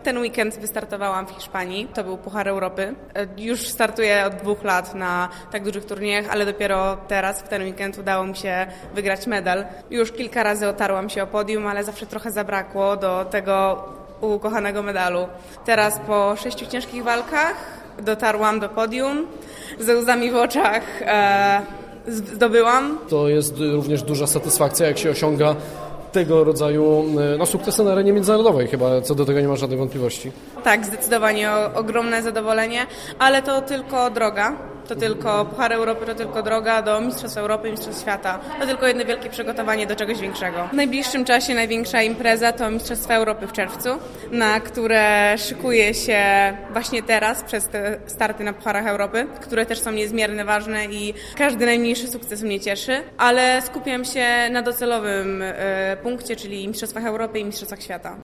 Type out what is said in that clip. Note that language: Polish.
Ten weekend wystartowałam w Hiszpanii, to był Puchar Europy. Już startuję od 2 lat na tak dużych turniejach, ale dopiero teraz, w ten weekend udało mi się wygrać medal. Już kilka razy otarłam się o podium, ale zawsze trochę zabrakło do tego ukochanego medalu. Teraz po 6 ciężkich walkach dotarłam do podium, ze łzami w oczach zdobyłam. To jest również duża satysfakcja, jak się osiąga tego rodzaju sukcesy na arenie międzynarodowej. Chyba co do tego nie ma żadnej wątpliwości. Tak, zdecydowanie ogromne zadowolenie, ale to tylko droga. To tylko Puchar Europy, to tylko droga do Mistrzostw Europy i Mistrzostw Świata. To tylko jedno wielkie przygotowanie do czegoś większego. W najbliższym czasie największa impreza to Mistrzostwa Europy w czerwcu, na które szykuję się właśnie teraz przez te starty na Pucharach Europy, które też są niezmiernie ważne i każdy najmniejszy sukces mnie cieszy, ale skupiam się na docelowym punkcie, czyli Mistrzostwach Europy i Mistrzostwach Świata.